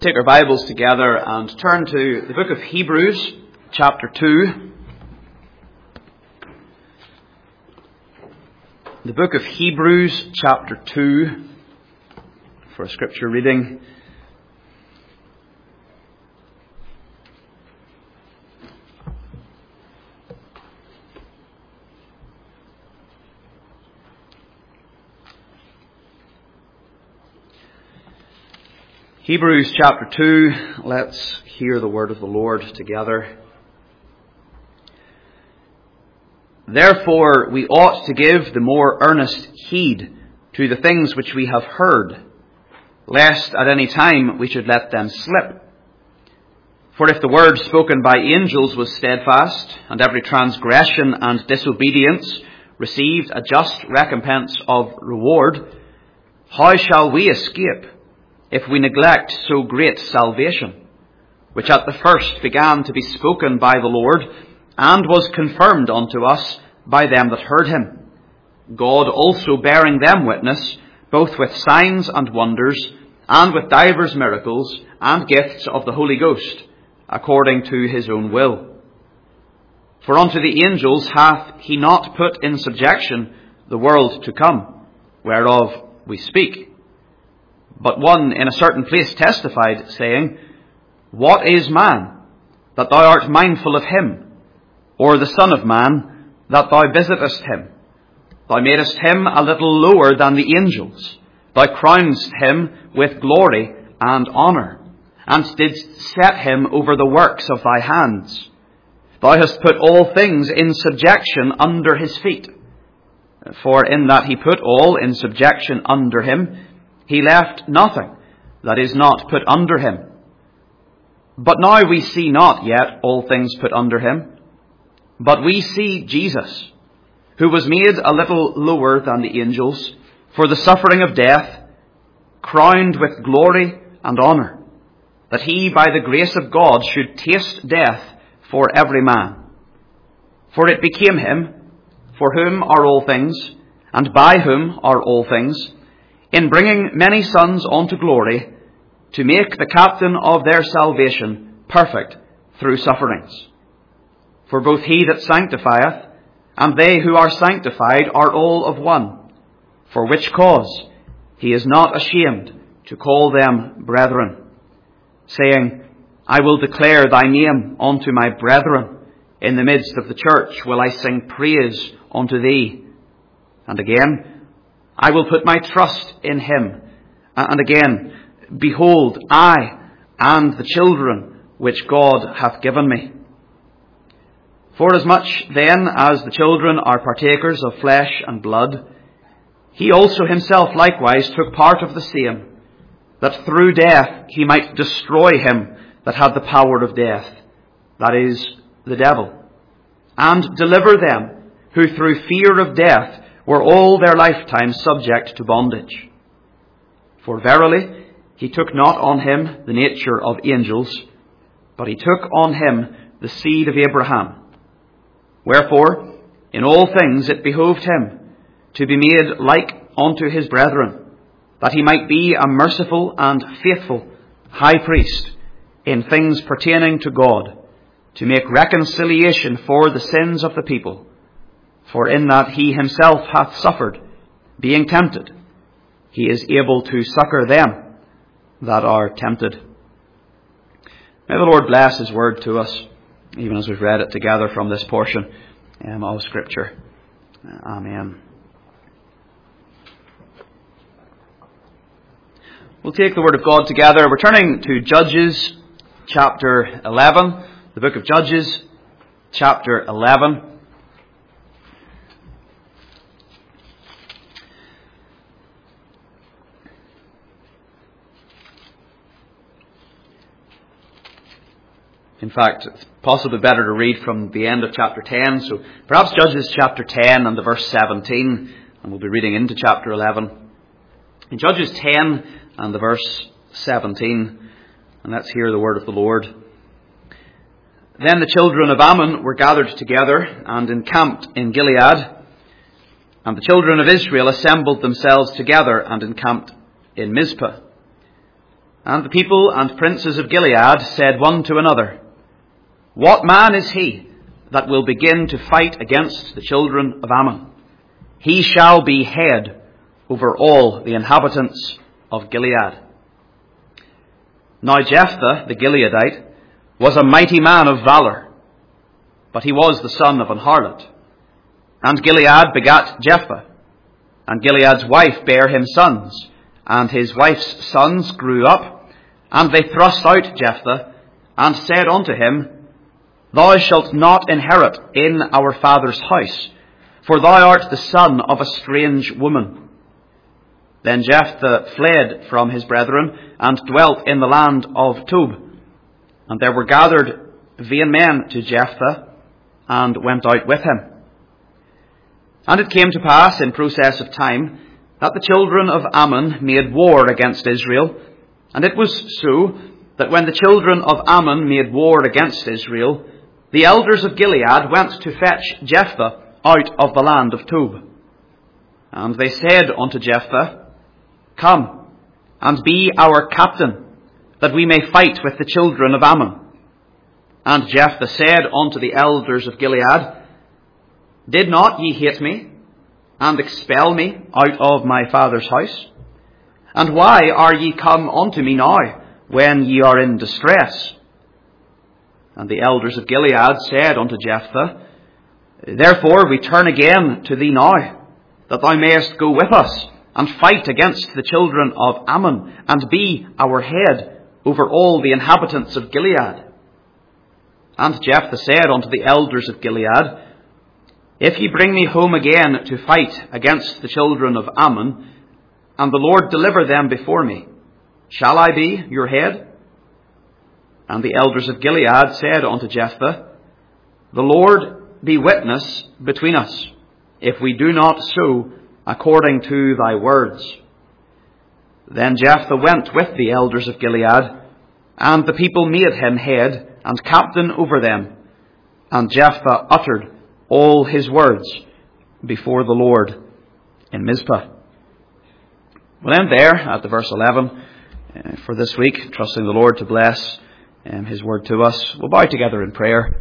Take our Bibles together and turn to the book of Hebrews, chapter 2. The book of Hebrews, chapter 2, for a scripture reading. Hebrews chapter 2, let's hear the word of the Lord together. Therefore we ought to give the more earnest heed to the things which we have heard, lest at any time we should let them slip. For if the word spoken by angels was steadfast, and every transgression and disobedience received a just recompense of reward, how shall we escape if we neglect so great salvation, which at the first began to be spoken by the Lord, and was confirmed unto us by them that heard him, God also bearing them witness, both with signs and wonders, and with divers miracles, and gifts of the Holy Ghost, according to his own will. For unto the angels hath he not put in subjection the world to come, whereof we speak. But one in a certain place testified, saying, What is man, that thou art mindful of him? Or the Son of Man, that thou visitest him? Thou madest him a little lower than the angels. Thou crownedst him with glory and honour, and didst set him over the works of thy hands. Thou hast put all things in subjection under his feet. For in that he put all in subjection under him, he left nothing that is not put under him. But now we see not yet all things put under him, but we see Jesus, who was made a little lower than the angels, for the suffering of death, crowned with glory and honour, that he by the grace of God should taste death for every man. For it became him, for whom are all things, and by whom are all things, in bringing many sons unto glory, to make the captain of their salvation perfect through sufferings. For both he that sanctifieth, and they who are sanctified are all of one, for which cause he is not ashamed to call them brethren, saying, I will declare thy name unto my brethren. In the midst of the church will I sing praise unto thee. And again, I will put my trust in him. And again, behold, I and the children which God hath given me. Forasmuch then as the children are partakers of flesh and blood, he also himself likewise took part of the same, that through death he might destroy him that had the power of death, that is, the devil, and deliver them who through fear of death were all their lifetime subject to bondage. For verily, he took not on him the nature of angels, but he took on him the seed of Abraham. Wherefore, in all things it behoved him to be made like unto his brethren, that he might be a merciful and faithful high priest in things pertaining to God, to make reconciliation for the sins of the people. For in that he himself hath suffered, being tempted, he is able to succour them that are tempted. May the Lord bless his word to us, even as we've read it together from this portion of Scripture. Amen. We'll take the word of God together. We're turning to Judges chapter 11, the book of Judges chapter 11. In fact, it's possibly better to read from the end of chapter 10. So perhaps Judges chapter 10 and the verse 17. And we'll be reading into chapter 11. In Judges 10 and the verse 17. And let's hear the word of the Lord. Then the children of Ammon were gathered together and encamped in Gilead. And the children of Israel assembled themselves together and encamped in Mizpah. And the people and princes of Gilead said one to another, "What man is he that will begin to fight against the children of Ammon? He shall be head over all the inhabitants of Gilead." Now Jephthah the Gileadite was a mighty man of valour, but he was the son of an harlot. And Gilead begat Jephthah, and Gilead's wife bare him sons, and his wife's sons grew up, and they thrust out Jephthah, and said unto him, "Thou shalt not inherit in our father's house, for thou art the son of a strange woman." Then Jephthah fled from his brethren, and dwelt in the land of Tob. And there were gathered vain men to Jephthah, and went out with him. And it came to pass in process of time, that the children of Ammon made war against Israel. And it was so, that when the children of Ammon made war against Israel, the elders of Gilead went to fetch Jephthah out of the land of Tob. And they said unto Jephthah, "Come, and be our captain, that we may fight with the children of Ammon." And Jephthah said unto the elders of Gilead, "Did not ye hate me, and expel me out of my father's house? And why are ye come unto me now, when ye are in distress?" And the elders of Gilead said unto Jephthah, "Therefore we turn again to thee now, that thou mayest go with us, and fight against the children of Ammon, and be our head over all the inhabitants of Gilead." And Jephthah said unto the elders of Gilead, "If ye bring me home again to fight against the children of Ammon, and the Lord deliver them before me, shall I be your head?" And the elders of Gilead said unto Jephthah, "The Lord be witness between us, if we do not so according to thy words." Then Jephthah went with the elders of Gilead, and the people made him head and captain over them. And Jephthah uttered all his words before the Lord in Mizpah. We'll end there at the verse 11 for this week, trusting the Lord to bless his word to us. We'll bow together in prayer.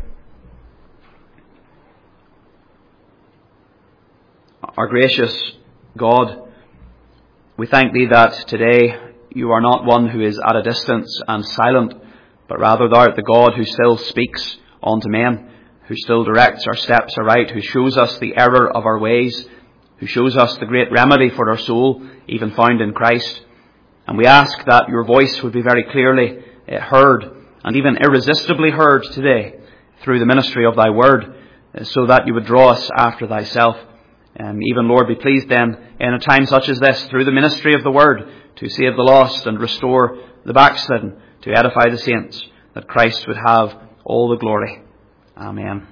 Our gracious God, we thank thee that today you are not one who is at a distance and silent, but rather thou art the God who still speaks unto men, who still directs our steps aright, who shows us the error of our ways, who shows us the great remedy for our soul, even found in Christ. And we ask that your voice would be very clearly heard, and even irresistibly heard today through the ministry of thy word, so that you would draw us after thyself. Even, Lord, be pleased then, in a time such as this, through the ministry of the word, to save the lost and restore the backslidden, to edify the saints, that Christ would have all the glory. Amen.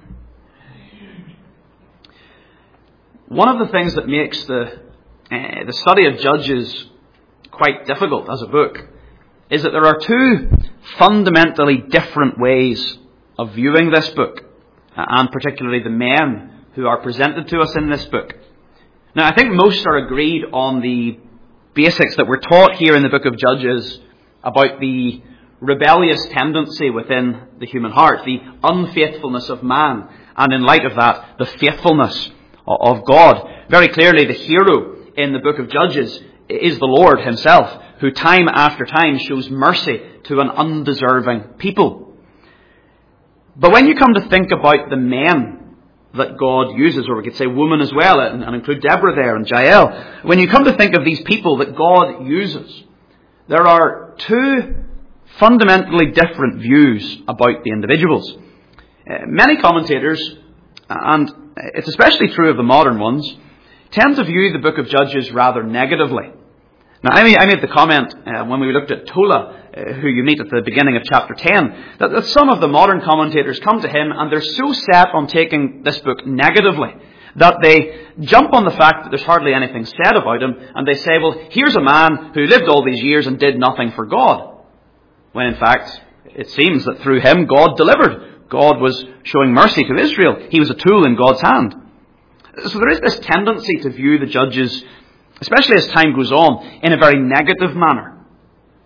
One of the things that makes the study of Judges quite difficult as a book is that there are two fundamentally different ways of viewing this book, and particularly the men who are presented to us in this book. Now, I think most are agreed on the basics that we're taught here in the book of Judges about the rebellious tendency within the human heart, the unfaithfulness of man, and in light of that, the faithfulness of God. Very clearly, the hero in the book of Judges is the Lord himself, who time after time shows mercy to an undeserving people. But when you come to think about the men that God uses, or we could say women as well, and include Deborah there and Jael, when you come to think of these people that God uses, there are two fundamentally different views about the individuals. Many commentators, and it's especially true of the modern ones, tend to view the book of Judges rather negatively. Now, I made the comment when we looked at Tola, who you meet at the beginning of chapter 10, that some of the modern commentators come to him and they're so set on taking this book negatively that they jump on the fact that there's hardly anything said about him, and they say, well, here's a man who lived all these years and did nothing for God. When in fact, it seems that through him God delivered. God was showing mercy to Israel. He was a tool in God's hand. So there is this tendency to view the Judges, especially as time goes on, in a very negative manner.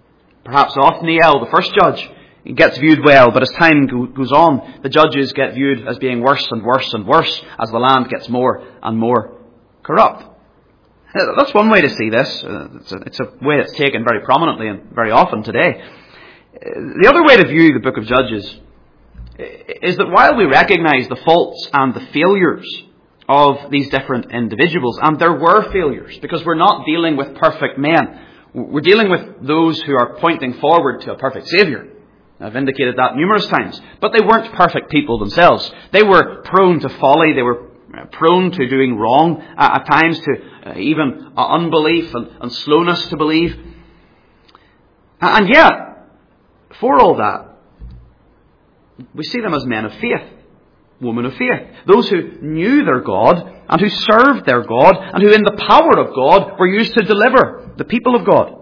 Perhaps Othniel, the first judge, gets viewed well, but as time goes on, the judges get viewed as being worse and worse and worse as the land gets more and more corrupt. That's one way to see this. It's a way that's taken very prominently and very often today. The other way to view the book of Judges is that while we recognize the faults and the failures of these different individuals, and there were failures, because we're not dealing with perfect men. We're dealing with those who are pointing forward to a perfect Saviour. I've indicated that numerous times. But they weren't perfect people themselves. They were prone to folly. They were prone to doing wrong at times, to even unbelief and slowness to believe. And yet, for all that, we see them as men of faith, women of faith. Those who knew their God and who served their God and who in the power of God were used to deliver the people of God.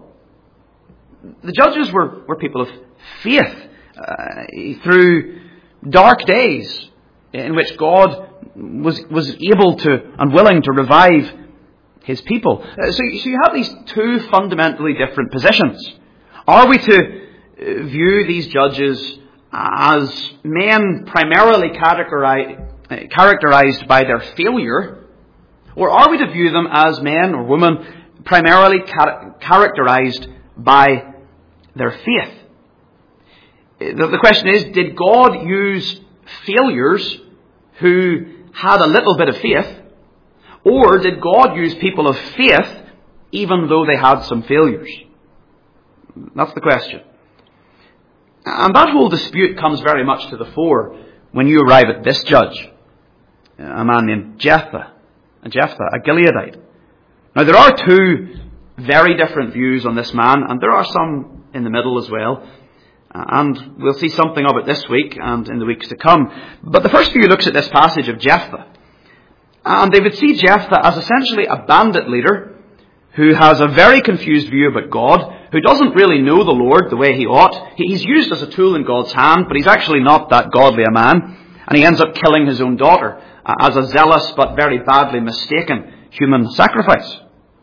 The judges were people of faith through dark days in which God was able to and willing to revive His people. So you have these two fundamentally different positions. Are we to view these judges as men primarily characterized by their failure, or are we to view them as men or women primarily characterized by their faith? The question is, did God use failures who had a little bit of faith, or did God use people of faith even though they had some failures? That's the question. And that whole dispute comes very much to the fore when you arrive at this judge, a man named Jephthah, a Gileadite. Now there are two very different views on this man, and there are some in the middle as well. And we'll see something of it this week and in the weeks to come. But the first view looks at this passage of Jephthah. And they would see Jephthah as essentially a bandit leader who has a very confused view about God, who doesn't really know the Lord the way he ought. He's used as a tool in God's hand, but he's actually not that godly a man. And he ends up killing his own daughter as a zealous but very badly mistaken human sacrifice.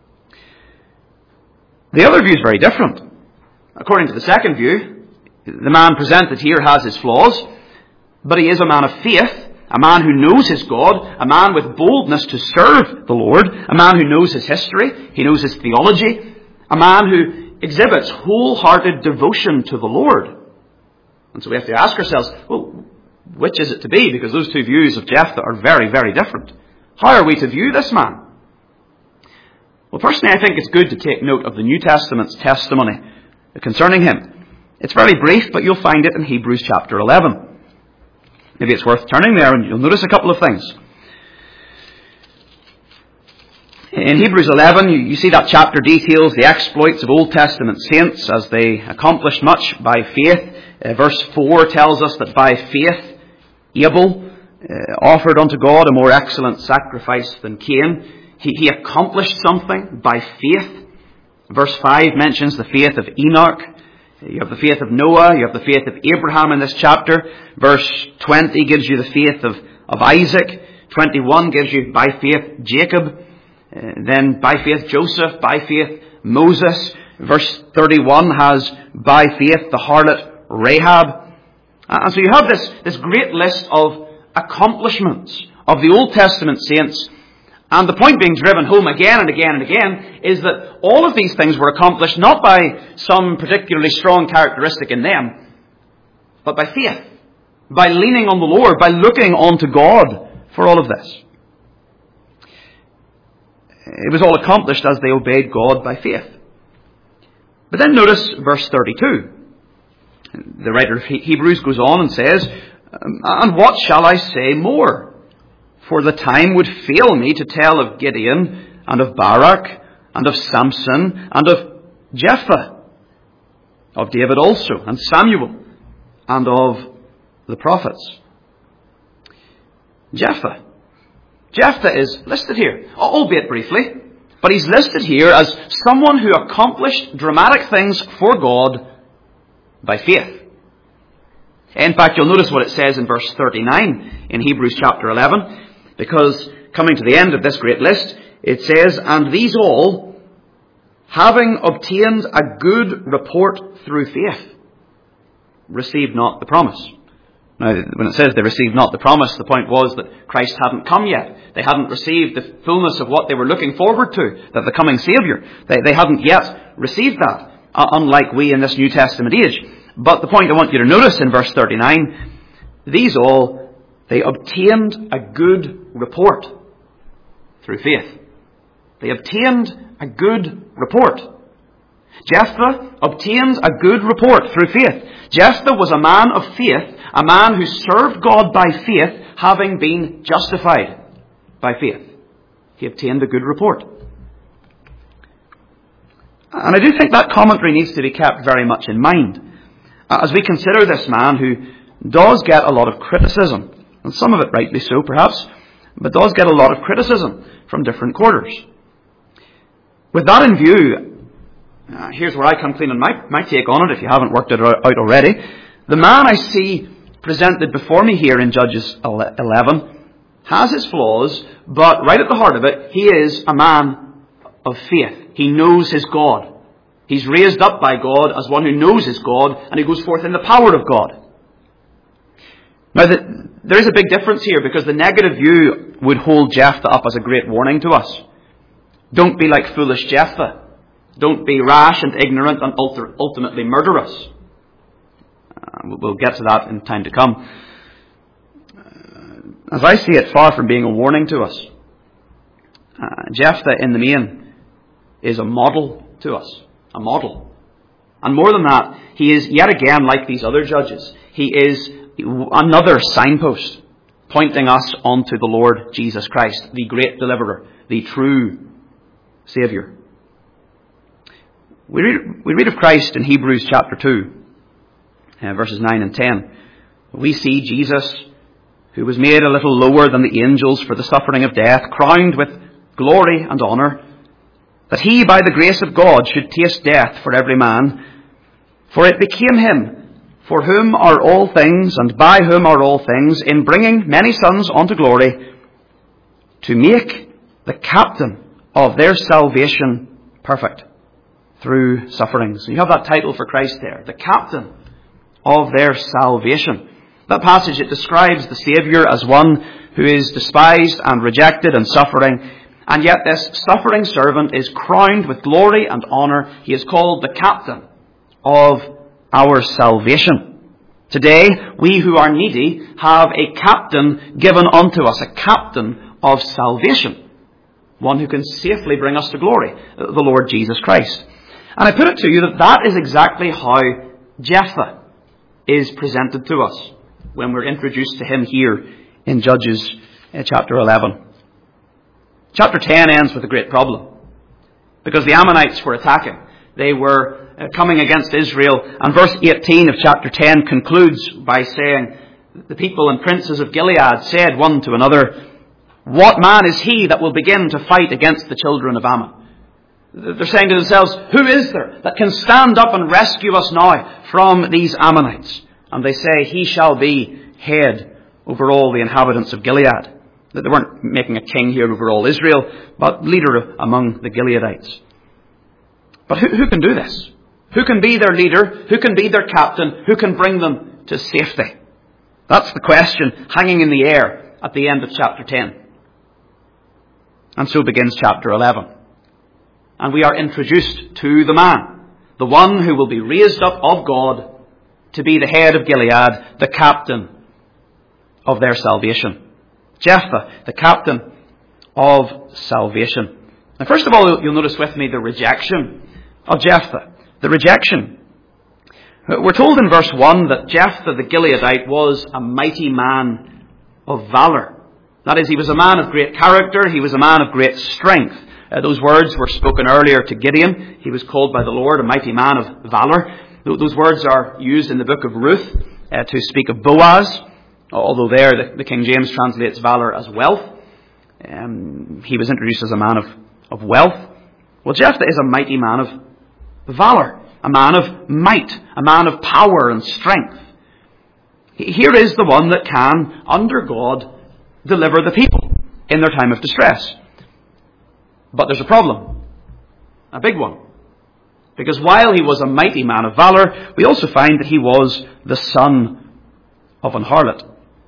The other view is very different. According to the second view, the man presented here has his flaws, but he is a man of faith, a man who knows his God, a man with boldness to serve the Lord, a man who knows his history, he knows his theology, a man who exhibits wholehearted devotion to the Lord. And so we have to ask ourselves, well, which is it to be? Because those two views of Jephthah are very, very different. How are we to view this man? Well, personally, I think it's good to take note of the New Testament's testimony concerning him. It's very brief, but you'll find it in Hebrews chapter 11. Maybe it's worth turning there and you'll notice a couple of things. In Hebrews 11, you see that chapter details the exploits of Old Testament saints as they accomplished much by faith. Verse 4 tells us that by faith, Abel offered unto God a more excellent sacrifice than Cain. He accomplished something by faith. Verse 5 mentions the faith of Enoch. You have the faith of Noah. You have the faith of Abraham in this chapter. Verse 20 gives you the faith of Isaac. 21 gives you by faith Jacob. Then by faith Joseph. By faith Moses. Verse 31 has by faith the harlot Rahab. And so you have this great list of accomplishments of the Old Testament saints. And the point being driven home again and again and again is that all of these things were accomplished not by some particularly strong characteristic in them, but by faith, by leaning on the Lord, by looking on to God for all of this. It was all accomplished as they obeyed God by faith. But then notice verse 32. The writer of Hebrews goes on and says, "And what shall I say more? For the time would fail me to tell of Gideon, and of Barak, and of Samson, and of Jephthah, of David also, and Samuel, and of the prophets." Jephthah. Jephthah is listed here, albeit briefly, but he's listed here as someone who accomplished dramatic things for God by faith. In fact, you'll notice what it says in verse 39 in Hebrews chapter 11. Because coming to the end of this great list, it says, "And these all having obtained a good report through faith, received not the promise. Now, when it says they received not the promise, the point was that Christ hadn't come yet. They hadn't received the fullness of what they were looking forward to, that the coming Saviour. They hadn't yet received that, unlike we in this New Testament age. But the point I want you to notice in verse 39, these all, they obtained a good report through faith. They obtained a good report. Jephthah obtained a good report through faith. Jephthah was a man of faith, a man who served God by faith, having been justified by faith. He obtained a good report. And I do think that commentary needs to be kept very much in mind as we consider this man who does get a lot of criticism, and some of it rightly so perhaps, but does get a lot of criticism from different quarters. With that in view, here's where I come clean on my take on it, if you haven't worked it out already. The man I see presented before me here in Judges 11 has his flaws, but right at the heart of it, he is a man of faith. He knows his God. He's raised up by God as one who knows his God, and he goes forth in the power of God. Now, there is a big difference here, because the negative view would hold Jephthah up as a great warning to us. Don't be like foolish Jephthah. Don't be rash and ignorant and ultimately murderous. We'll get to that in time to come. As I see it, far from being a warning to us, Jephthah in the main is a model to us. A model. And more than that, he is yet again like these other judges. He is another signpost pointing us onto the Lord Jesus Christ, the great deliverer, the true Saviour. We read of Christ in Hebrews chapter 2, verses 9 and 10. We see Jesus, who was made a little lower than the angels for the suffering of death, crowned with glory and honour, that he, by the grace of God, should taste death for every man. For it became him, for whom are all things, and by whom are all things, in bringing many sons unto glory, to make the captain of their salvation perfect through sufferings. You have that title for Christ there, the captain of their salvation. That passage, it describes the Saviour as one who is despised and rejected and suffering, and yet this suffering servant is crowned with glory and honour. He is called the captain of our salvation. Today, we who are needy have a captain given unto us, a captain of salvation, one who can safely bring us to glory, the Lord Jesus Christ. And I put it to you that that is exactly how Jephthah is presented to us when we're introduced to him here in Judges chapter 11. Chapter 10 ends with a great problem, because the Ammonites were attacking. They were coming against Israel, and verse 18 of chapter 10 concludes by saying, the people and princes of Gilead said one to another, what man is he that will begin to fight against the children of Ammon? They're saying to themselves, who is there that can stand up and rescue us now from these Ammonites? And they say, he shall be head over all the inhabitants of Gilead. That they weren't making a king here over all Israel, but leader among the Gileadites. But who can do this? Who can be their leader? Who can be their captain? Who can bring them to safety? That's the question hanging in the air at the end of chapter 10. And so begins chapter 11. And we are introduced to the man, the one who will be raised up of God to be the head of Gilead, the captain of their salvation. Jephthah, the captain of salvation. Now, first of all, you'll notice with me the rejection of Jephthah. The rejection. We're told in verse 1 that Jephthah the Gileadite was a mighty man of valour. That is, he was a man of great character. He was a man of great strength. Those words were spoken earlier to Gideon. He was called by the Lord a mighty man of valour. Those words are used in the book of Ruth to speak of Boaz. Although there the King James translates valour as wealth. He was introduced as a man of wealth. Well, Jephthah is a mighty man of valour, a man of might, a man of power and strength. Here is the one that can, under God, deliver the people in their time of distress. But there's a problem, a big one. Because while he was a mighty man of valor, we also find that he was the son of an harlot.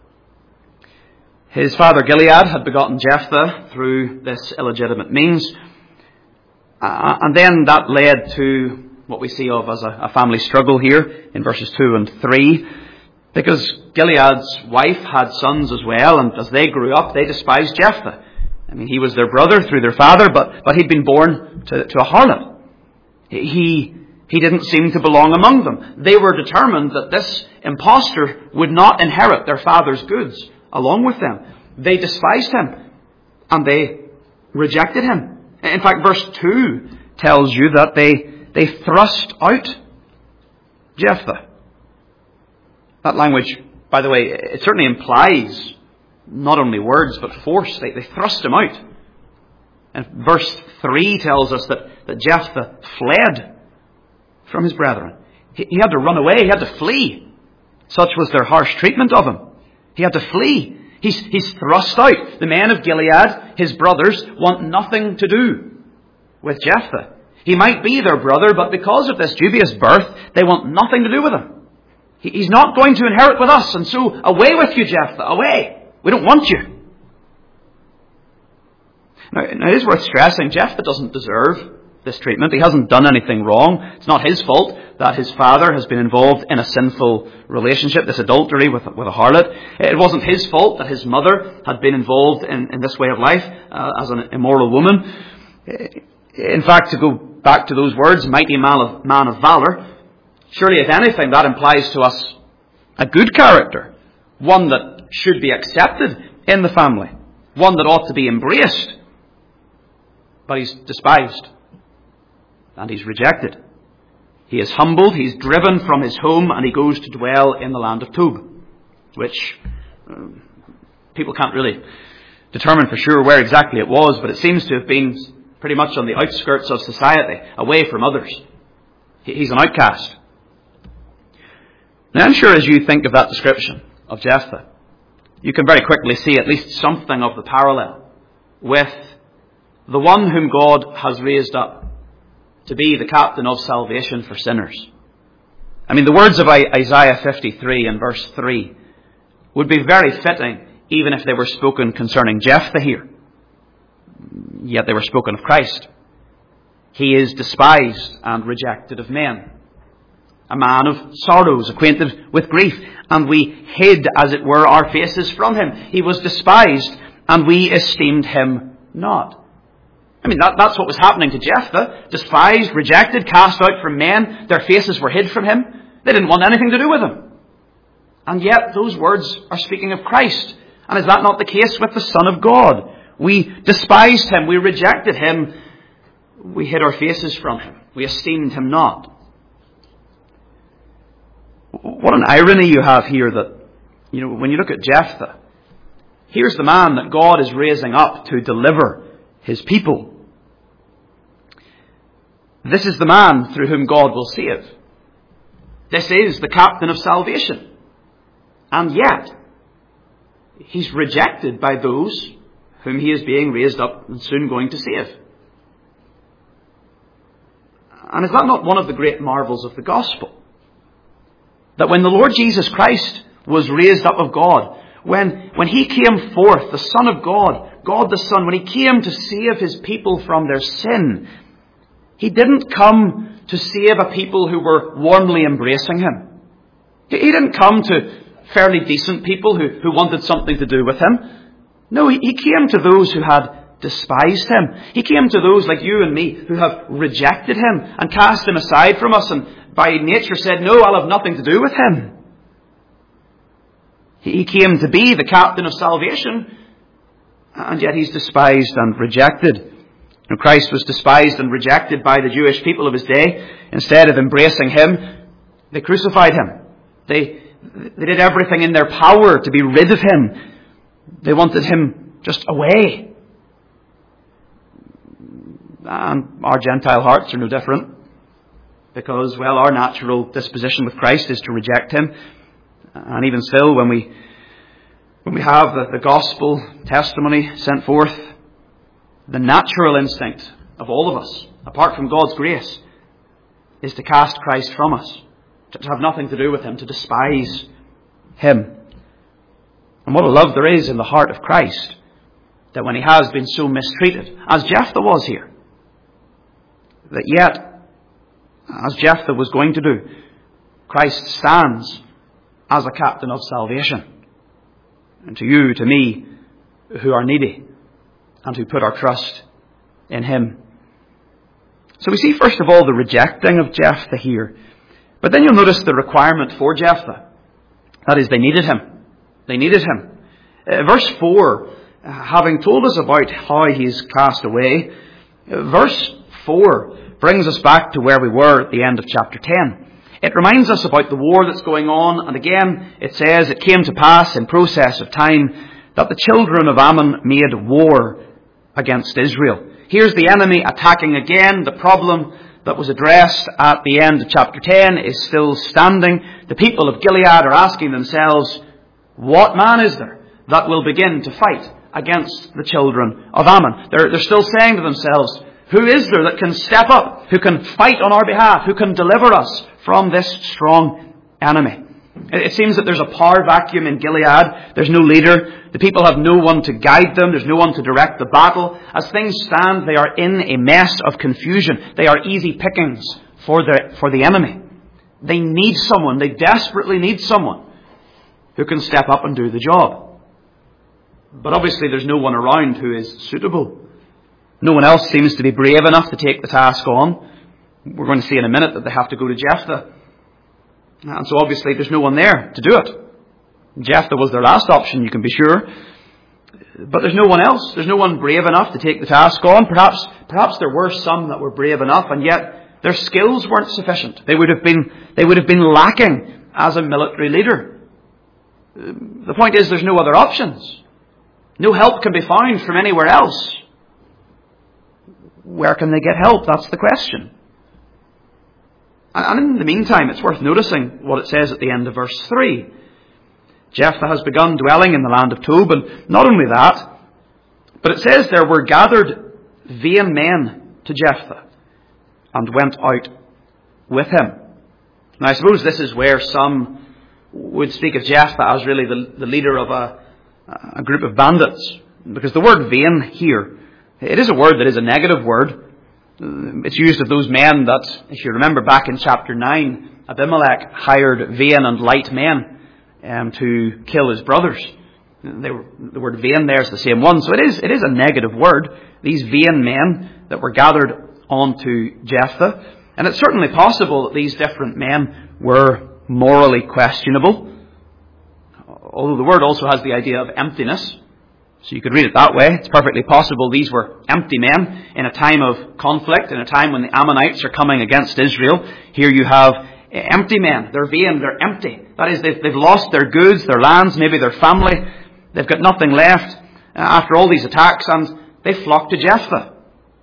His father Gilead had begotten Jephthah through this illegitimate means. And then that led to what we see of as a family struggle here in verses 2 and 3. Because Gilead's wife had sons as well, and as they grew up, they despised Jephthah. I mean, he was their brother through their father, but he'd been born to a harlot. He didn't seem to belong among them. They were determined that this impostor would not inherit their father's goods along with them. They despised him, and they rejected him. In fact, verse 2 tells you that they thrust out Jephthah. That language, by the way, it certainly implies not only words but force. They thrust him out. And verse 3 tells us that Jephthah fled from his brethren. He had to run away. He had to flee. Such was their harsh treatment of him. He had to flee. He's thrust out. The men of Gilead, his brothers, want nothing to do with Jephthah. He might be their brother, but because of this dubious birth, they want nothing to do with him. He's not going to inherit with us, and so away with you, Jephthah, away. We don't want you. Now, it is worth stressing, Jephthah doesn't deserve this treatment. He hasn't done anything wrong. It's not his fault that his father has been involved in a sinful relationship, this adultery with a harlot. It wasn't his fault that his mother had been involved in this way of life as an immoral woman. In fact, to go back to those words, mighty man of valor, surely if anything that implies to us a good character, one that should be accepted in the family, one that ought to be embraced. But he's despised and he's rejected. He is humbled, he's driven from his home, and he goes to dwell in the land of Tob, which people can't really determine for sure where exactly it was, but it seems to have been pretty much on the outskirts of society, away from others. He's an outcast. Now I'm sure as you think of that description of Jephthah, you can very quickly see at least something of the parallel with the one whom God has raised up to be the captain of salvation for sinners. I mean, the words of Isaiah 53 and verse 3 would be very fitting even if they were spoken concerning Jephthah here. Yet they were spoken of Christ. He is despised and rejected of men, a man of sorrows, acquainted with grief, and we hid, as it were, our faces from him. He was despised, and we esteemed him not. I mean, that's what was happening to Jephthah. Despised, rejected, cast out from men. Their faces were hid from him. They didn't want anything to do with him. And yet those words are speaking of Christ. And is that not the case with the Son of God? We despised him. We rejected him. We hid our faces from him. We esteemed him not. What an irony you have here that, when you look at Jephthah, here's the man that God is raising up to deliver his people. This is the man through whom God will save. This is the captain of salvation. And yet, he's rejected by those whom he is being raised up and soon going to save. And is that not one of the great marvels of the gospel? That when the Lord Jesus Christ was raised up of God, when he came forth, the Son of God, God the Son, when he came to save his people from their sin, he didn't come to save a people who were warmly embracing him. He didn't come to fairly decent people who wanted something to do with him. No, he came to those who had despised him. He came to those like you and me who have rejected him and cast him aside from us and by nature said, no, I'll have nothing to do with him. He came to be the captain of salvation, and yet he's despised and rejected. And Christ was despised and rejected by the Jewish people of his day. Instead of embracing him, they crucified him. They did everything in their power to be rid of him. They wanted him just away. And our Gentile hearts are no different. Because, our natural disposition with Christ is to reject him. And even still, when we have the gospel testimony sent forth, the natural instinct of all of us, apart from God's grace, is to cast Christ from us, to have nothing to do with him, to despise him. And what a love there is in the heart of Christ, that when he has been so mistreated, as Jephthah was here, that yet, as Jephthah was going to do, Christ stands as a captain of salvation. And to you, to me, who are needy and who put our trust in him. So we see first of all the rejecting of Jephthah here. But then you'll notice the requirement for Jephthah. That is, they needed him. They needed him. Verse 4, having told us about how he's cast away, verse 4 brings us back to where we were at the end of chapter 10. It reminds us about the war that's going on, and again it says it came to pass in process of time that the children of Ammon made war against Israel. Here's the enemy attacking again. The problem that was addressed at the end of chapter 10 is still standing. The people of Gilead are asking themselves, what man is there that will begin to fight against the children of Ammon? They're still saying to themselves, who is there that can step up, who can fight on our behalf, who can deliver us from this strong enemy? It seems that there's a power vacuum in Gilead. There's no leader. The people have no one to guide them. There's no one to direct the battle. As things stand, they are in a mess of confusion. They are easy pickings for the enemy. They need someone. They desperately need someone who can step up and do the job. But obviously there's no one around who is suitable. No one else seems to be brave enough to take the task on. We're going to see in a minute that they have to go to Jephthah. And so obviously there's no one there to do it. Jephthah was their last option, you can be sure. But there's no one else. There's no one brave enough to take the task on. Perhaps there were some that were brave enough, and yet their skills weren't sufficient. They would have been lacking as a military leader. The point is there's no other options. No help can be found from anywhere else. Where can they get help? That's the question. And in the meantime, it's worth noticing what it says at the end of verse 3. Jephthah has begun dwelling in the land of Tob, and not only that, but it says there were gathered vain men to Jephthah and went out with him. Now I suppose this is where some would speak of Jephthah as really the leader of a group of bandits, because the word vain here, it is a word that is a negative word. It's used of those men that, if you remember back in chapter 9, Abimelech hired vain and light men to kill his brothers. The word vain there is the same one. So it is a negative word. These vain men that were gathered onto Jephthah. And it's certainly possible that these different men were morally questionable. Although the word also has the idea of emptiness. So you could read it that way. It's perfectly possible these were empty men in a time of conflict, in a time when the Ammonites are coming against Israel. Here you have empty men. They're vain, they're empty. That is, they've lost their goods, their lands, maybe their family. They've got nothing left after all these attacks, and they flock to Jephthah.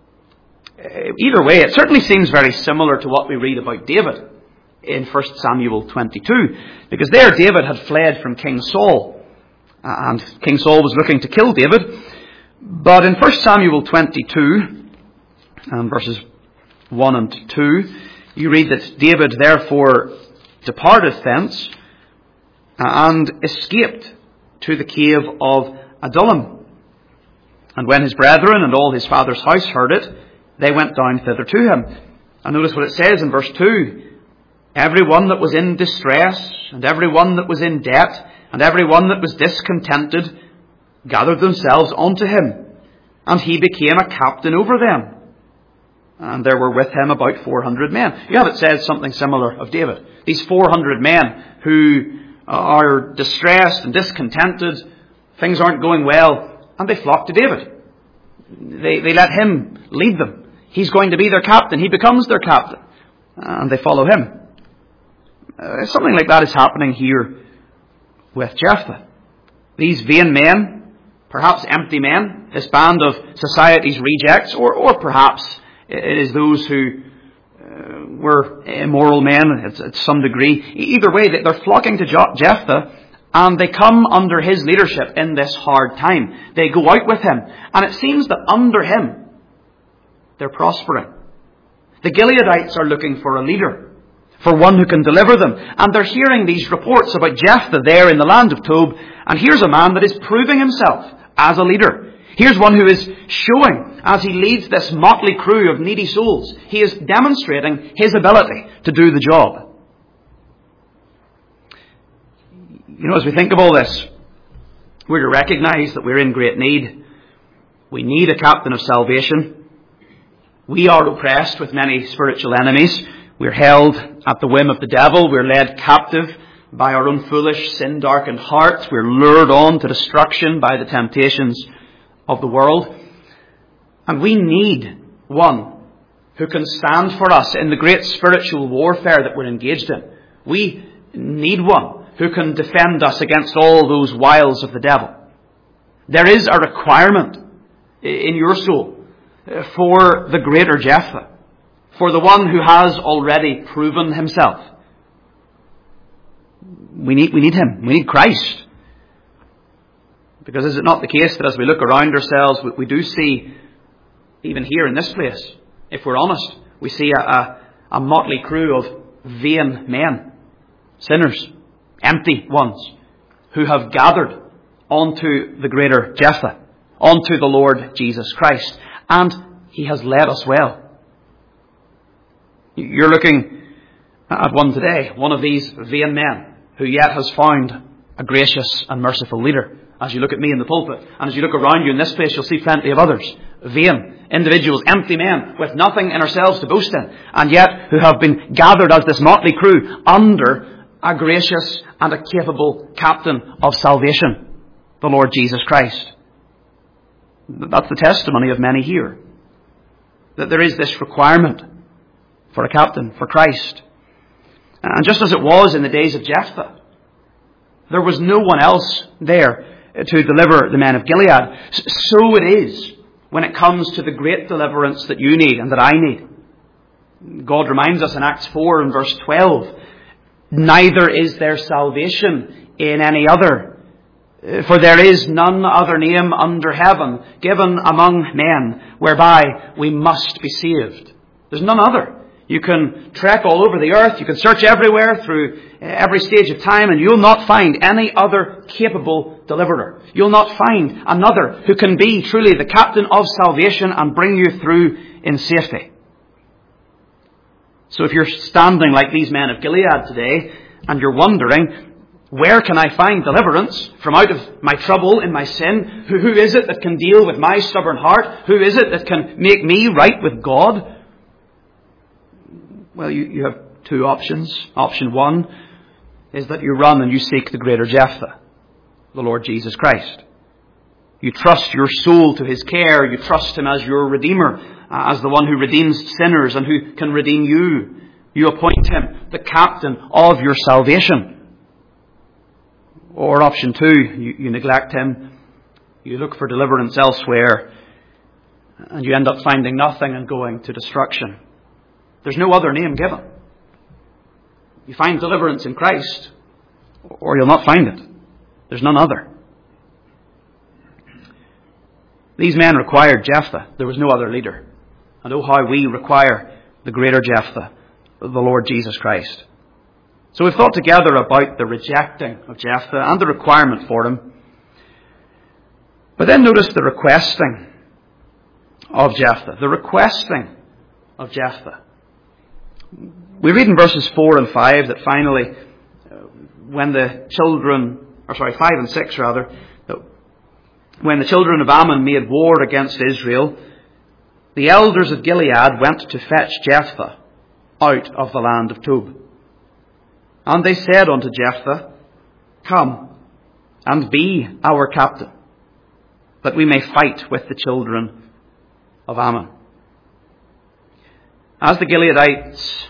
Either way, it certainly seems very similar to what we read about David in 1 Samuel 22, because there David had fled from King Saul. And King Saul was looking to kill David. But in 1 Samuel 22, and verses 1 and 2, you read that David therefore departed thence and escaped to the cave of Adullam. And when his brethren and all his father's house heard it, they went down thither to him. And notice what it says in verse 2. Every one that was in distress, and every one that was in debt, and every one that was discontented gathered themselves unto him, and he became a captain over them. And there were with him about 400 men. You have it says something similar of David. These 400 men who are distressed and discontented, things aren't going well, and they flock to David. They let him lead them. He's going to be their captain. He becomes their captain. And they follow him. Something like that is happening here with Jephthah. These vain men, perhaps empty men, this band of society's rejects, or perhaps it is those who were immoral men at some degree. Either way, they're flocking to Jephthah, and they come under his leadership in this hard time. They go out with him, and it seems that under him, they're prospering. The Gileadites are looking for a leader, for one who can deliver them. And they're hearing these reports about Jephthah there in the land of Tob. And here's a man that is proving himself as a leader. Here's one who is showing, as he leads this motley crew of needy souls, he is demonstrating his ability to do the job. You know, as we think of all this, we're to recognize that we're in great need. We need a captain of salvation. We are oppressed with many spiritual enemies. We're held at the whim of the devil. We're led captive by our own foolish, sin-darkened hearts. We're lured on to destruction by the temptations of the world. And we need one who can stand for us in the great spiritual warfare that we're engaged in. We need one who can defend us against all those wiles of the devil. There is a requirement in your soul for the greater Jephthah, for the one who has already proven himself. We need him. We need Christ. Because is it not the case that as we look around ourselves, we do see, even here in this place, if we're honest, we see a motley crew of vain men, sinners, empty ones, who have gathered onto the greater Jephthah, onto the Lord Jesus Christ. And he has led us well. You're looking at one today, one of these vain men, who yet has found a gracious and merciful leader. As you look at me in the pulpit, and as you look around you in this place, you'll see plenty of others. Vain individuals, empty men, with nothing in ourselves to boast in, and yet who have been gathered as this motley crew under a gracious and a capable captain of salvation, the Lord Jesus Christ. That's the testimony of many here. That there is this requirement for a captain, for Christ. And just as it was in the days of Jephthah, there was no one else there to deliver the men of Gilead. So it is when it comes to the great deliverance that you need and that I need. God reminds us in Acts 4 and verse 12, neither is there salvation in any other, for there is none other name under heaven given among men whereby we must be saved. There's none other. You can trek all over the earth, you can search everywhere through every stage of time, and you'll not find any other capable deliverer. You'll not find another who can be truly the captain of salvation and bring you through in safety. So if you're standing like these men of Gilead today, and you're wondering, where can I find deliverance from out of my trouble in my sin? Who is it that can deal with my stubborn heart? Who is it that can make me right with God? Well, you have two options. Option one is that you run and you seek the greater Jephthah, the Lord Jesus Christ. You trust your soul to his care. You trust him as your Redeemer, as the one who redeems sinners and who can redeem you. You appoint him the captain of your salvation. Or option two, you neglect him. You look for deliverance elsewhere, and you end up finding nothing and going to destruction. There's no other name given. You find deliverance in Christ, or you'll not find it. There's none other. These men required Jephthah. There was no other leader. And oh, how we require the greater Jephthah, the Lord Jesus Christ. So we've thought together about the rejecting of Jephthah and the requirement for him. But then notice the requesting of Jephthah. The requesting of Jephthah. We read in verses 4 and 5 that finally, when the children, 5 and 6 rather, when the children of Ammon made war against Israel, the elders of Gilead went to fetch Jephthah out of the land of Tob. And they said unto Jephthah, come and be our captain, that we may fight with the children of Ammon. As the Gileadites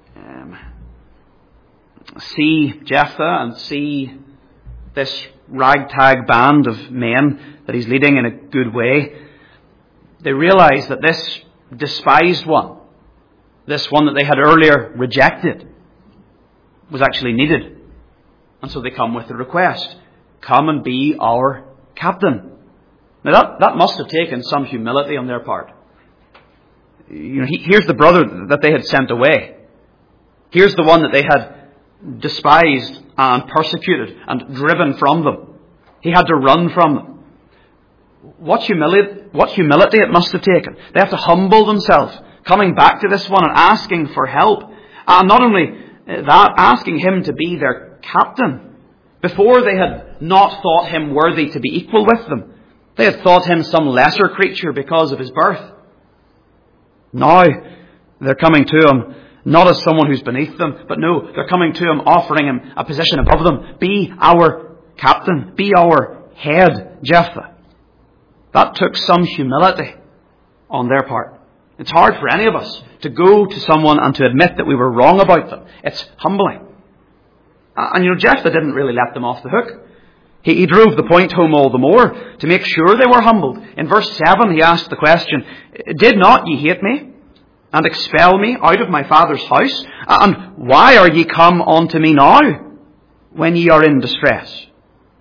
see Jephthah and see this ragtag band of men that he's leading in a good way, they realize that this despised one, this one that they had earlier rejected, was actually needed. And so they come with the request, come and be our captain. Now that must have taken some humility on their part. Here's the brother that they had sent away. Here's the one that they had despised and persecuted and driven from them. He had to run from them. What humility it must have taken. They have to humble themselves, coming back to this one and asking for help. And not only that, asking him to be their captain. Before, they had not thought him worthy to be equal with them. They had thought him some lesser creature because of his birth. Now, they're coming to him not as someone who's beneath them, but no, they're coming to him, offering him a position above them. Be our captain. Be our head, Jephthah. That took some humility on their part. It's hard for any of us to go to someone and to admit that we were wrong about them. It's humbling. And Jephthah didn't really let them off the hook. He drove the point home all the more to make sure they were humbled. In verse 7 he asked the question, "Did not ye hate me, and expel me out of my father's house? And why are ye come unto me now, when ye are in distress?"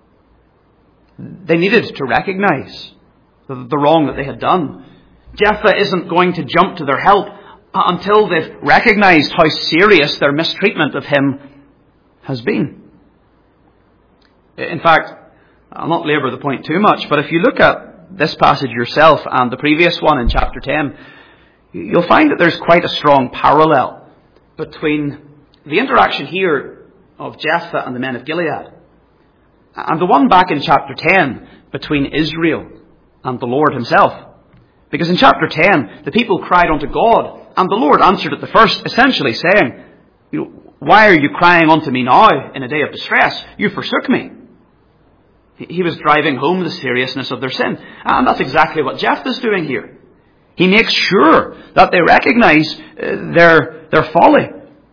They needed to recognize the wrong that they had done. Jephthah isn't going to jump to their help until they've recognized how serious their mistreatment of him has been. In fact, I'll not labour the point too much, but if you look at this passage yourself and the previous one in chapter 10, you'll find that there's quite a strong parallel between the interaction here of Jephthah and the men of Gilead and the one back in chapter 10 between Israel and the Lord himself. Because in chapter 10, the people cried unto God, and the Lord answered at the first, essentially saying, "Why are you crying unto me now in a day of distress? You forsook me." He was driving home the seriousness of their sin. And that's exactly what Jephthah's doing here. He makes sure that they recognize their folly.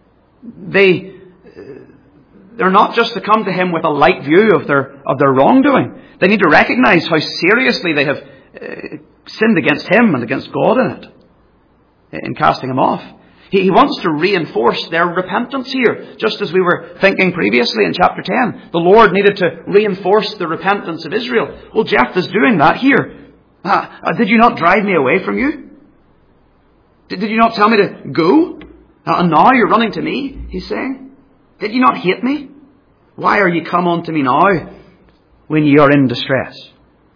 They're not just to come to him with a light view of their wrongdoing. They need to recognize how seriously they have sinned against him and against God in it, in casting him off. He wants to reinforce their repentance here, just as we were thinking previously in chapter 10. The Lord needed to reinforce the repentance of Israel. Well, Jephthah's doing that here. Did you not drive me away from you? Did you not tell me to go? And now you're running to me, he's saying. Did you not hate me? Why are ye come unto me now, when ye are in distress?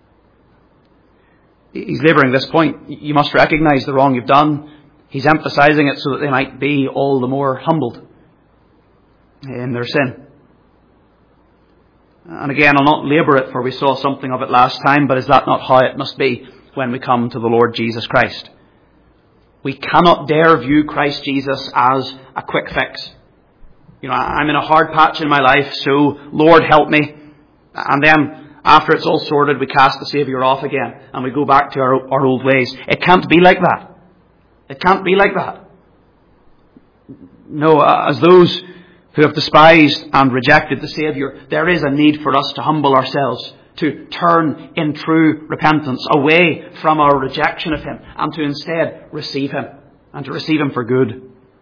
He's labouring this point. You must recognize the wrong you've done. He's emphasizing it so that they might be all the more humbled in their sin. And again, I'll not labour it, for we saw something of it last time, but is that not how it must be when we come to the Lord Jesus Christ? We cannot dare view Christ Jesus as a quick fix. I'm in a hard patch in my life, so Lord help me. And then after it's all sorted, we cast the Saviour off again and we go back to our old ways. It can't be like that. It can't be like that. No, as those who have despised and rejected the Saviour, there is a need for us to humble ourselves, to turn in true repentance away from our rejection of him and to instead receive him and to receive him for good.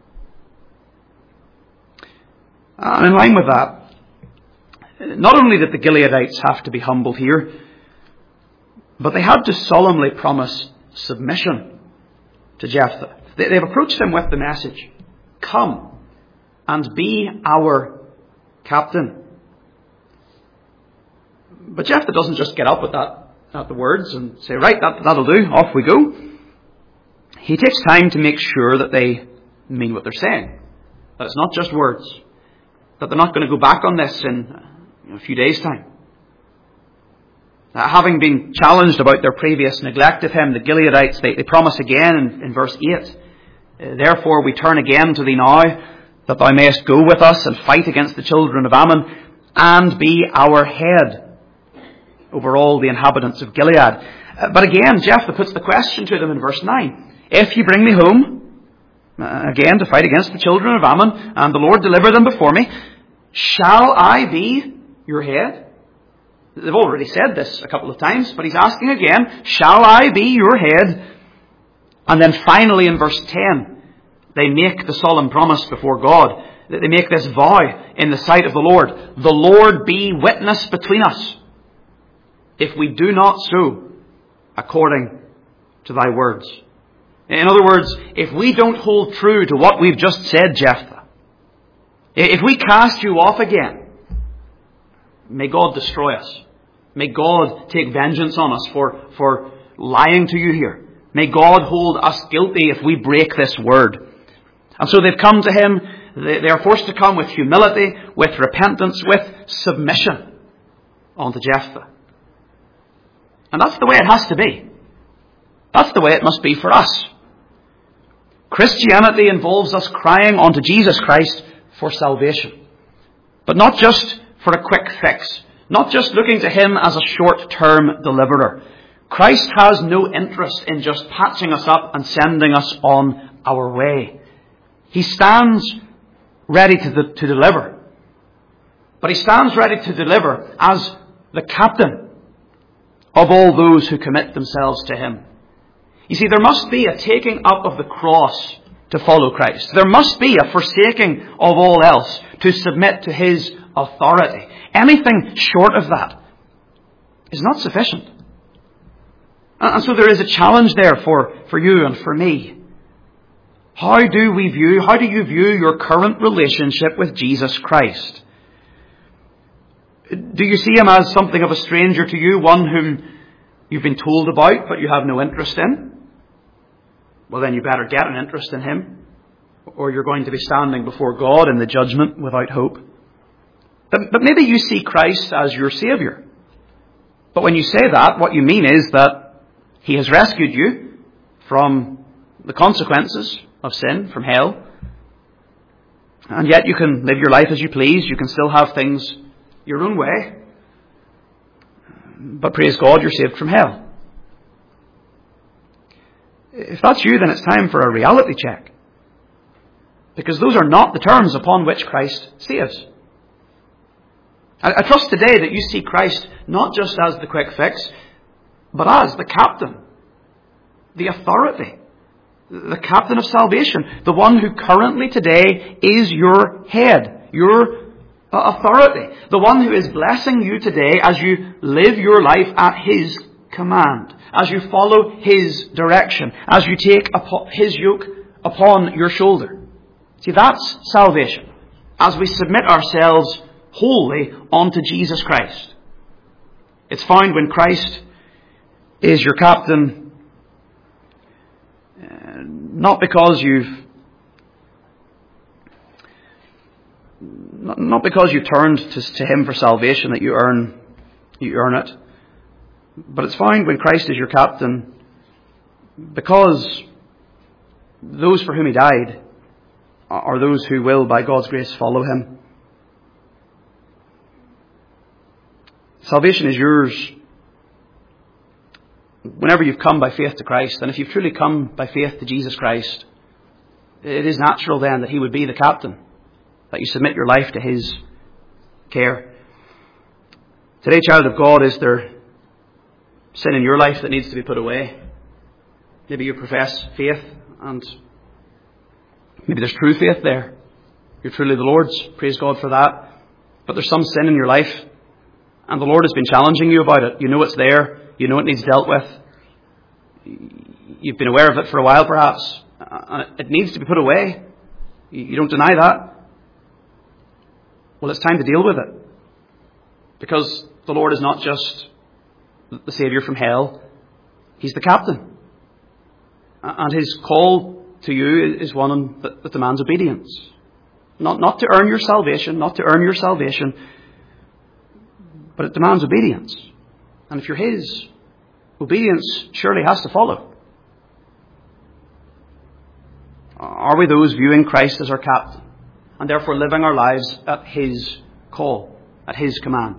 And in line with that, not only did the Gileadites have to be humbled here, but they had to solemnly promise submission to Jephthah. They've approached him with the message, "Come and be our captain." But Jephthah doesn't just get up at the words and say, "Right, that'll do, off we go." He takes time to make sure that they mean what they're saying, that it's not just words, that they're not going to go back on this in a few days' time. Having been challenged about their previous neglect of him, the Gileadites, they promise again in verse 8, "Therefore we turn again to thee now, that thou mayest go with us and fight against the children of Ammon, and be our head over all the inhabitants of Gilead." But again, Jephthah puts the question to them in verse 9. "If ye bring me home, again to fight against the children of Ammon, and the Lord deliver them before me, shall I be your head?" They've already said this a couple of times, but he's asking again, "Shall I be your head?" And then finally in verse 10, they make the solemn promise before God. They make this vow in the sight of the Lord. "The Lord be witness between us, if we do not so according to thy words." In other words, if we don't hold true to what we've just said, Jephthah, if we cast you off again, may God destroy us. May God take vengeance on us for lying to you here. May God hold us guilty if we break this word. And so they've come to him. They are forced to come with humility, with repentance, with submission unto Jephthah. And that's the way it has to be. That's the way it must be for us. Christianity involves us crying unto Jesus Christ for salvation. But not just for a quick fix. Not just looking to him as a short-term deliverer. Christ has no interest in just patching us up and sending us on our way. He stands ready to deliver. But he stands ready to deliver as the captain of all those who commit themselves to him. You see, there must be a taking up of the cross to follow Christ. There must be a forsaking of all else to submit to his authority. Anything short of that is not sufficient. And so there is a challenge there for you and for me. How do you view your current relationship with Jesus Christ? Do you see him as something of a stranger to you, one whom you've been told about but you have no interest in? Well, then you better get an interest in him, or you're going to be standing before God in the judgment without hope. But maybe you see Christ as your Saviour. But when you say that, what you mean is that he has rescued you from the consequences of sin, from hell. And yet you can live your life as you please. You can still have things your own way. But praise God, you're saved from hell. If that's you, then it's time for a reality check. Because those are not the terms upon which Christ saves. I trust today that you see Christ not just as the quick fix, but as the captain, the authority, the captain of salvation, the one who currently today is your head, your authority, the one who is blessing you today as you live your life at his command, as you follow his direction, as you take his yoke upon your shoulder. See, that's salvation, as we submit ourselves wholly unto Jesus Christ. It's found when Christ is your captain, not because you've turned to him for salvation that you earn it, but it's found when Christ is your captain because those for whom he died are those who will, by God's grace, follow him. Salvation is yours whenever you've come by faith to Christ. And if you've truly come by faith to Jesus Christ, it is natural then that he would be the captain, that you submit your life to his care. Today, child of God, is there sin in your life that needs to be put away? Maybe you profess faith and maybe there's true faith there. You're truly the Lord's. Praise God for that. But there's some sin in your life and the Lord has been challenging you about it. You know it's there. You know it needs dealt with. You've been aware of it for a while perhaps. It needs to be put away. You don't deny that. Well, it's time to deal with it. Because the Lord is not just the Saviour from hell. He's the captain. And his call to you is one that demands obedience. Not to earn your salvation, but it demands obedience. And if you're his, obedience surely has to follow. Are we those viewing Christ as our captain and therefore living our lives at his call, at his command?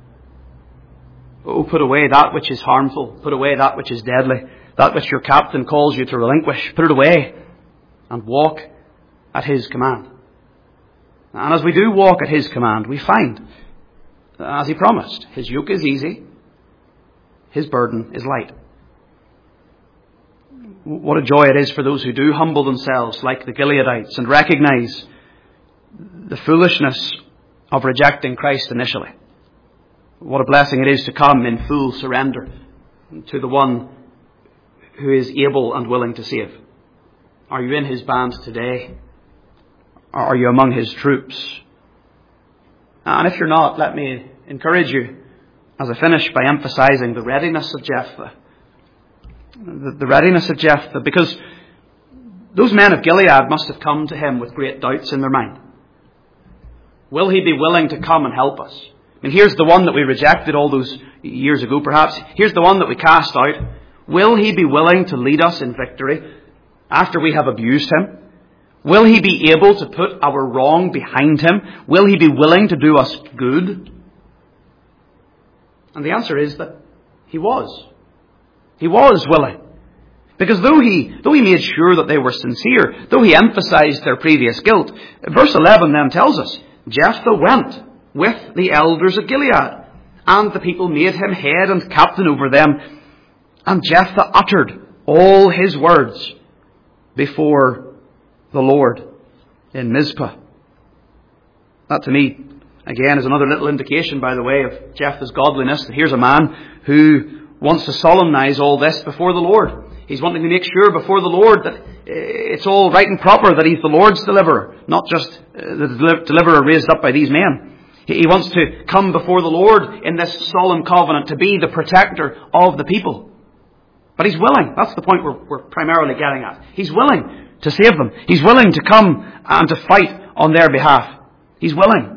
Oh, put away that which is harmful. Put away that which is deadly. That which your captain calls you to relinquish. Put it away and walk at his command. And as we do walk at his command, we find, as he promised, his yoke is easy, his burden is light. What a joy it is for those who do humble themselves like the Gileadites and recognize the foolishness of rejecting Christ initially. What a blessing it is to come in full surrender to the one who is able and willing to save. Are you in his band today? Are you among his troops? And if you're not, let me encourage you as I finish by emphasizing the readiness of Jephthah. The readiness of Jephthah, because those men of Gilead must have come to him with great doubts in their mind. Will he be willing to come and help us? I mean, here's the one that we rejected all those years ago, perhaps. Here's the one that we cast out. Will he be willing to lead us in victory after we have abused him? Will he be able to put our wrong behind him? Will he be willing to do us good? And the answer is that he was. He was willing. Because though he made sure that they were sincere, though he emphasized their previous guilt, verse 11 then tells us, Jephthah went with the elders of Gilead, and the people made him head and captain over them. And Jephthah uttered all his words before the Lord in Mizpah. That to me, again, is another little indication, by the way, of Jephthah's godliness. That here's a man who wants to solemnize all this before the Lord. He's wanting to make sure before the Lord that it's all right and proper, that he's the Lord's deliverer, not just the deliverer raised up by these men. He wants to come before the Lord in this solemn covenant to be the protector of the people. But he's willing. That's the point we're primarily getting at. He's willing to save them. He's willing to come and to fight on their behalf. He's willing.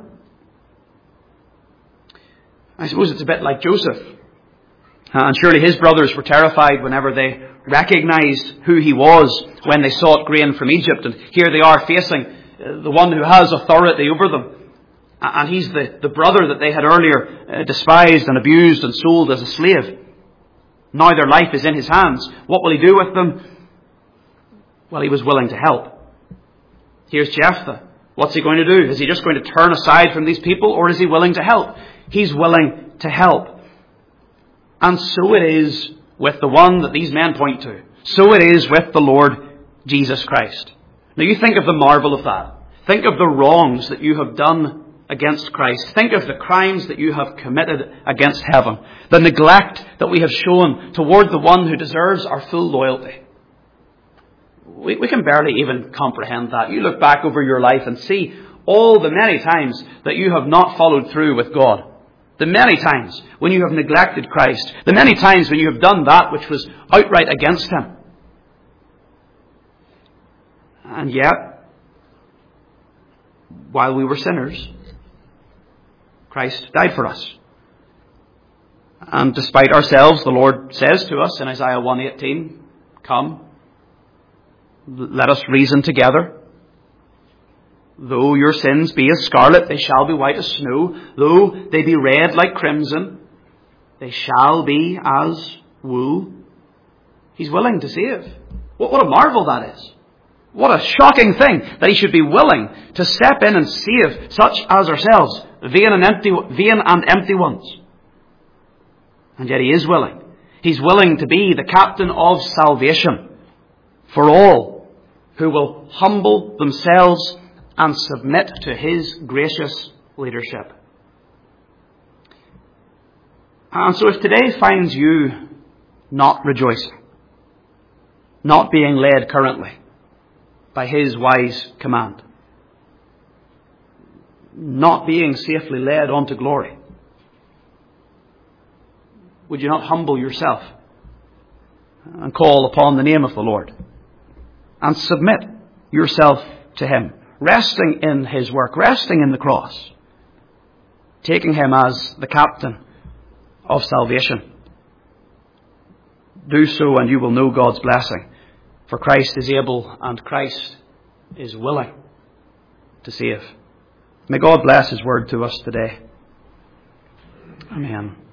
I suppose it's a bit like Joseph. And surely his brothers were terrified whenever they recognized who he was when they sought grain from Egypt. And here they are facing the one who has authority over them. And he's the brother that they had earlier despised and abused and sold as a slave. Now their life is in his hands. What will he do with them? Well, he was willing to help. Here's Jephthah. What's he going to do? Is he just going to turn aside from these people, or is he willing to help? He's willing to help. And so it is with the one that these men point to. So it is with the Lord Jesus Christ. Now you think of the marvel of that. Think of the wrongs that you have done against Christ. Think of the crimes that you have committed against heaven. The neglect that we have shown toward the one who deserves our full loyalty. We can barely even comprehend that. You look back over your life and see all the many times that you have not followed through with God. The many times when you have neglected Christ. The many times when you have done that which was outright against him. And yet, while we were sinners, Christ died for us. And despite ourselves, the Lord says to us in Isaiah 1:18, come, let us reason together. Though your sins be as scarlet, they shall be white as snow. Though they be red like crimson, they shall be as wool. He's willing to save. What a marvel that is. What a shocking thing that he should be willing to step in and save such as ourselves, vain and empty ones. And yet he is willing. He's willing to be the captain of salvation for all who will humble themselves and submit to his gracious leadership. And so if today finds you not rejoicing, not being led currently by his wise command, not being safely led on to glory, would you not humble yourself and call upon the name of the Lord and submit yourself to him, resting in his work, resting in the cross, taking him as the captain of salvation? Do so and you will know God's blessing. For Christ is able and Christ is willing to save. May God bless his word to us today. Amen.